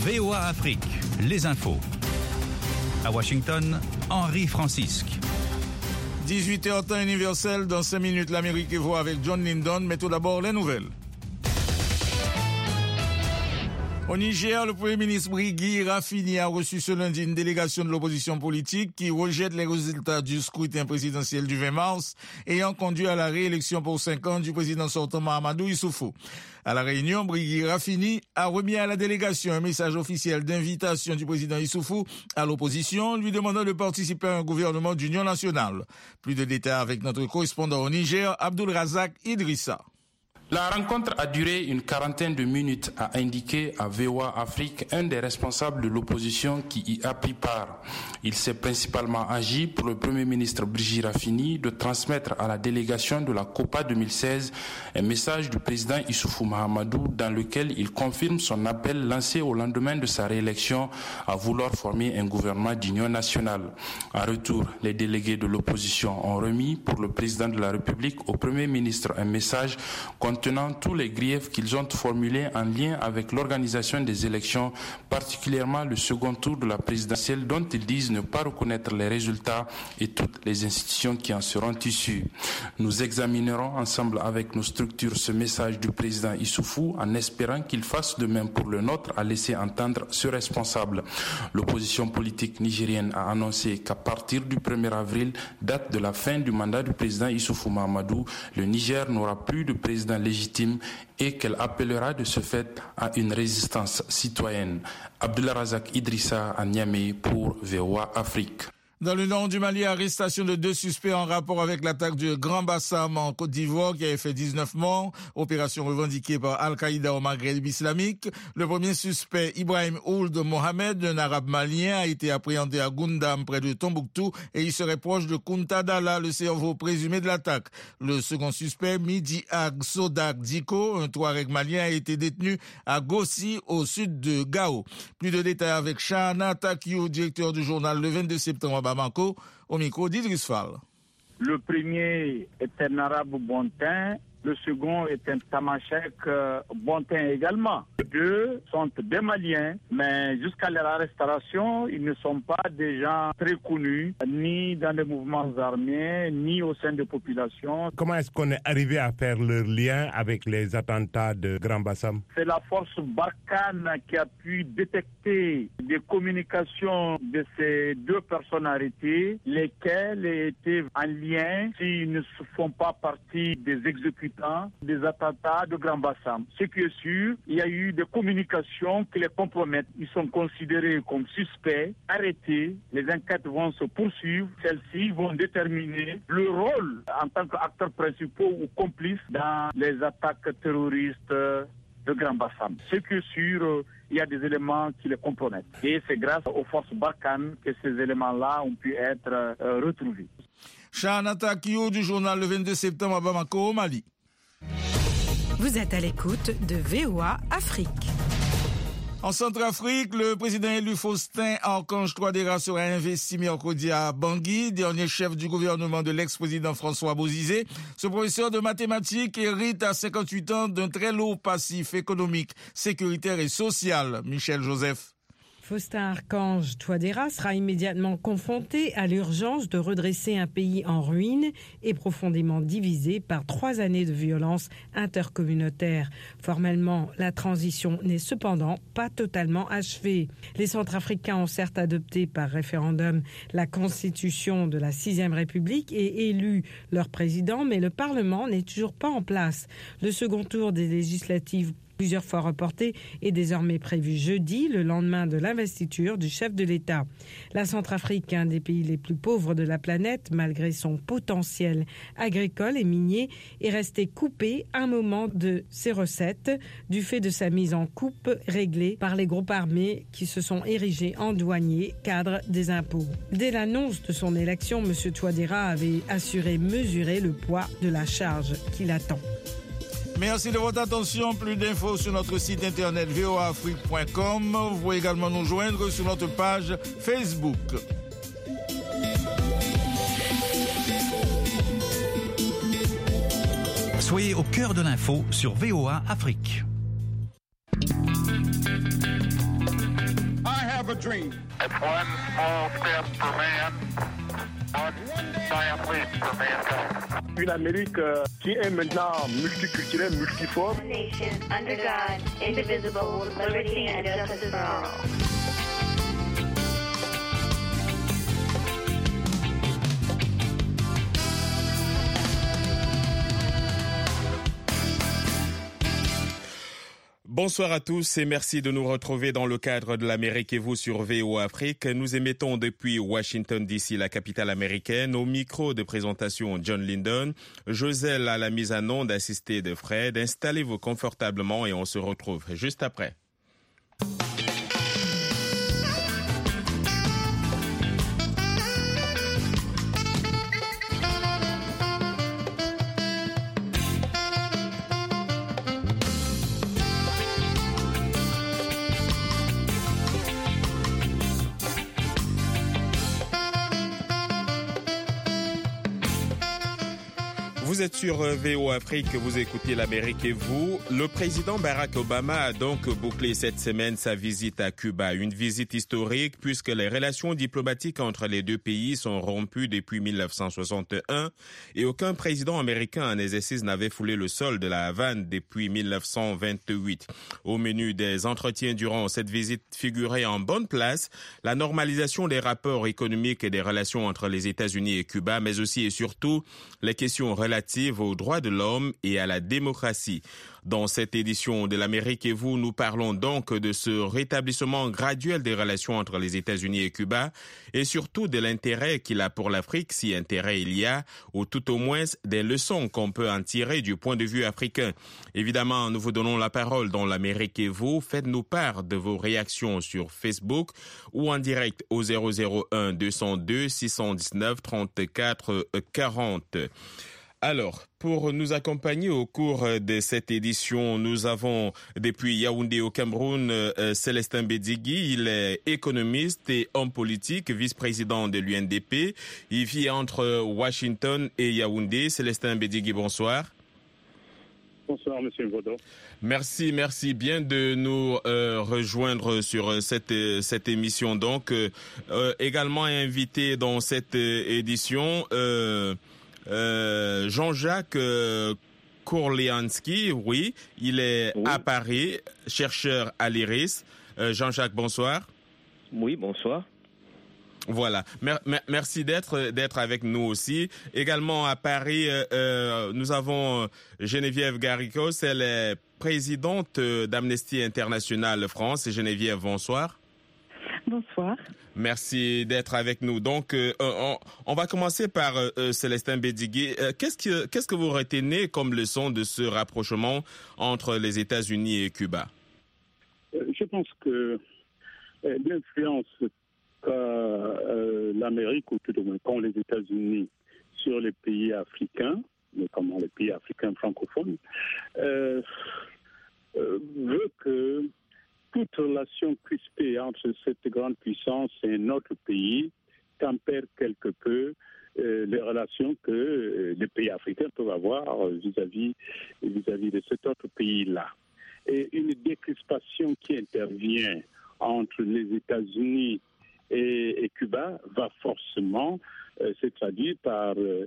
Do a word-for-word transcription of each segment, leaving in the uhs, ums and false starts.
V O A Afrique, les infos. À Washington, Henri Francisque. dix-huit heures temps universel, dans cinq minutes l'Amérique voit avec John Lindon, mais tout d'abord les nouvelles. Au Niger, le Premier ministre Brigui Rafini a reçu ce lundi une délégation de l'opposition politique qui rejette les résultats du scrutin présidentiel du vingt mars, ayant conduit à la réélection pour cinq ans du président sortant Mahamadou Issoufou. À la réunion, Brigui Rafini a remis à la délégation un message officiel d'invitation du président Issoufou à l'opposition, lui demandant de participer à un gouvernement d'union nationale. Plus de détails avec notre correspondant au Niger, Abdul Razak Idrissa. La rencontre a duré une quarantaine de minutes, a indiqué à V O A Afrique un des responsables de l'opposition qui y a pris part. Il s'est principalement agi pour le Premier ministre Brigui Rafini de transmettre à la délégation de la COPA deux mille seize un message du président Issoufou Mahamadou dans lequel il confirme son appel lancé au lendemain de sa réélection à vouloir former un gouvernement d'union nationale. En retour, les délégués de l'opposition ont remis pour le président de la République au Premier ministre un message contenant tous les griefs qu'ils ont formulés en lien avec l'organisation des élections, particulièrement le second tour de la présidentielle dont ils disent ne pas reconnaître les résultats et toutes les institutions qui en seront issues. Nous examinerons ensemble avec nos structures ce message du président Issoufou en espérant qu'il fasse de même pour le nôtre, a laissé entendre ce responsable. L'opposition politique nigérienne a annoncé qu'à partir du premier avril, date de la fin du mandat du président Issoufou Mahamadou, le Niger n'aura plus de président légitime et qu'elle appellera de ce fait à une résistance citoyenne. Abdullah Razak Idrissa à Niamey pour V O A Afrique. Dans le nord du Mali, arrestation de deux suspects en rapport avec l'attaque du Grand Bassam en Côte d'Ivoire qui avait fait dix-neuf morts, opération revendiquée par Al-Qaïda au Maghreb islamique. Le premier suspect, Ibrahim Ould Mohamed, un arabe malien, a été appréhendé à Goundam près de Tombouctou et il serait proche de Kunta Dalla, le cerveau présumé de l'attaque. Le second suspect, Midi Ag Sodak Diko, un Touareg malien, a été détenu à Gossi au sud de Gao. Plus de détails avec Shahana Takiou, directeur du journal Le vingt-deux septembre à Bamako, au micro d'Idriss Fall. Le premier est un arabe bontain, le second est un tamashek bontain également. Les deux sont des Maliens, mais jusqu'à leur arrestation, ils ne sont pas des gens très connus, ni dans les mouvements armés, ni au sein des populations. Comment est-ce qu'on est arrivé à faire leur lien avec les attentats de Grand Bassam? C'est la force Barkhane qui a pu détecter des communications de ces deux personnes arrêtées, lesquelles étaient en lien, s'ils ne font pas partie des exécutants des attentats de Grand Bassam. Ce qui est sûr, il y a eu des communications qui les compromettent. Ils sont considérés comme suspects, arrêtés. Les enquêtes vont se poursuivre. Celles-ci vont déterminer le rôle en tant qu'acteurs principaux ou complices dans les attaques terroristes de Grand Bassam. Ce qui est sûr, il y a des éléments qui les compromettent. Et c'est grâce aux forces Barkhane que ces éléments-là ont pu être euh, retrouvés. Shahana Takiou du journal Le vingt-deux septembre à Bamako, au Mali. Vous êtes à l'écoute de V O A Afrique. En Centrafrique, le président élu Faustin Archange Touadéra sera investi mercredi à Bangui, dernier chef du gouvernement de l'ex-président François Bozizé. Ce professeur de mathématiques hérite à cinquante-huit ans d'un très lourd passif économique, sécuritaire et social. Michel Joseph. Faustin Archange Touadéra sera immédiatement confronté à l'urgence de redresser un pays en ruine et profondément divisé par trois années de violence intercommunautaire. Formellement, la transition n'est cependant pas totalement achevée. Les Centrafricains ont certes adopté par référendum la constitution de la sixième République et élu leur président, mais le Parlement n'est toujours pas en place. Le second tour des législatives, plusieurs fois reporté, est désormais prévu jeudi, le lendemain de l'investiture du chef de l'État. La Centrafrique, un des pays les plus pauvres de la planète, malgré son potentiel agricole et minier, est resté coupé un moment de ses recettes du fait de sa mise en coupe réglée par les groupes armés qui se sont érigés en douaniers, cadres des impôts. Dès l'annonce de son élection, M. Touadéra avait assuré mesurer le poids de la charge qui l'attend. Merci de votre attention. Plus d'infos sur notre site internet v o a afrique point com. Vous pouvez également nous joindre sur notre page Facebook. Soyez au cœur de l'info sur V O A Afrique. a dream. It's one small step for man, one giant leap for mankind. Une Amérique euh, qui est maintenant multiculturelle, multiforme. One nation, under God, indivisible, with liberty and justice for all. Bonsoir à tous et merci de nous retrouver dans le cadre de l'Amérique et vous sur V O Afrique. Nous émettons depuis Washington D C, la capitale américaine. Au micro de présentation John Linden, Joselle à la mise en onde assistée de Fred. Installez-vous confortablement et on se retrouve juste après. Vous êtes sur V O Afrique, vous écoutez l'Amérique et vous. Le président Barack Obama a donc bouclé cette semaine sa visite à Cuba. Une visite historique puisque les relations diplomatiques entre les deux pays sont rompues depuis mille neuf cent soixante et un et aucun président américain en exercice n'avait foulé le sol de la Havane depuis mille neuf cent vingt-huit. Au menu des entretiens durant cette visite figurait en bonne place la normalisation des rapports économiques et des relations entre les États-Unis et Cuba, mais aussi et surtout les questions relatives aux droits de l'homme et à la démocratie. Dans cette édition de l'Amérique et vous, nous parlons donc de ce rétablissement graduel des relations entre les États-Unis et Cuba et surtout de l'intérêt qu'il a pour l'Afrique, si intérêt il y a, ou tout au moins des leçons qu'on peut en tirer du point de vue africain. Évidemment, nous vous donnons la parole dans l'Amérique et vous. Faites-nous part de vos réactions sur Facebook ou en direct au zéro zéro un deux zéro deux six un neuf trente-quatre quarante. Alors, pour nous accompagner au cours de cette édition, nous avons depuis Yaoundé au Cameroun euh, Célestin Bédigui. Il est économiste et homme politique, vice-président de l'U N D P. Il vit entre Washington et Yaoundé. Célestin Bédigui, bonsoir. Bonsoir, Monsieur Vaudon. Merci, merci bien de nous euh, rejoindre sur cette cette émission. Donc, euh, euh, également invité dans cette édition. Euh, Euh, Jean-Jacques euh, Kourliansky, oui, il est oui. à Paris, chercheur à l'I R I S. Euh, Jean-Jacques, bonsoir. Oui, bonsoir. Voilà, mer- mer- merci d'être d'être avec nous aussi. Également à Paris, euh, nous avons Geneviève Garricos, elle est présidente d'Amnesty International France. Geneviève, bonsoir. Bonsoir. Merci d'être avec nous. Donc, euh, on, on va commencer par euh, Célestin Bédigui. Euh, qu'est-ce que qu'est-ce que vous retenez comme leçon de ce rapprochement entre les États-Unis et Cuba? euh, Je pense que euh, l'influence qu'a euh, l'Amérique, ou tout au moins qu'ont les États-Unis sur les pays africains, notamment les pays africains francophones, euh, euh, veut que toute relation crispée entre cette grande puissance et notre pays tempère quelque peu euh, les relations que euh, les pays africains peuvent avoir vis-à-vis, vis-à-vis de cet autre pays-là. Et une décrispation qui intervient entre les États-Unis et, et Cuba va forcément euh, se traduire par euh,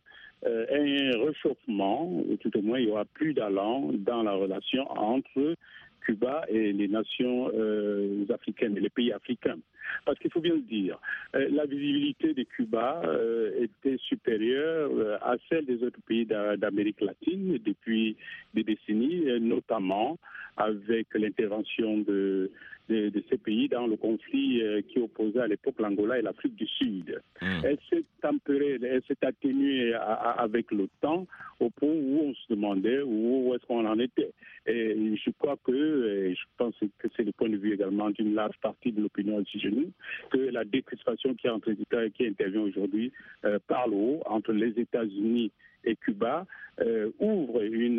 un réchauffement, ou tout au moins il y aura plus d'allant dans la relation entre Cuba et les nations euh, africaines et les pays africains. Parce qu'il faut bien le dire, euh, la visibilité de Cuba euh, était supérieure euh, à celle des autres pays d'a- d'Amérique latine depuis des décennies, euh, notamment avec l'intervention de, de, de ces pays dans le conflit euh, qui opposait à l'époque l'Angola et l'Afrique du Sud. Mmh. Elle s'est tempérée, elle s'est atténuée à, à, avec le temps au point où on se demandait où, où est-ce qu'on en était. Et je crois que, et je pense que c'est le point de vue également d'une large partie de l'opinion ici chez nous, que la décrispation qui, entre les États, qui intervient aujourd'hui euh, par le haut entre les États-Unis et Cuba euh, ouvre une,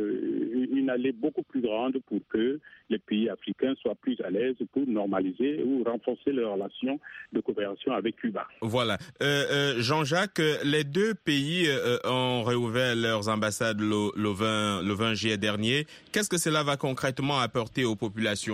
une allée beaucoup plus grande pour que les pays africains soient plus à l'aise pour normaliser ou renforcer leurs relations de coopération avec Cuba. Voilà. Euh, euh, Jean-Jacques, les deux pays euh, ont réouvert leurs ambassades le, le, vingt, le vingt juillet dernier. Qu'est-ce que cela va concrètement apporter aux populations ?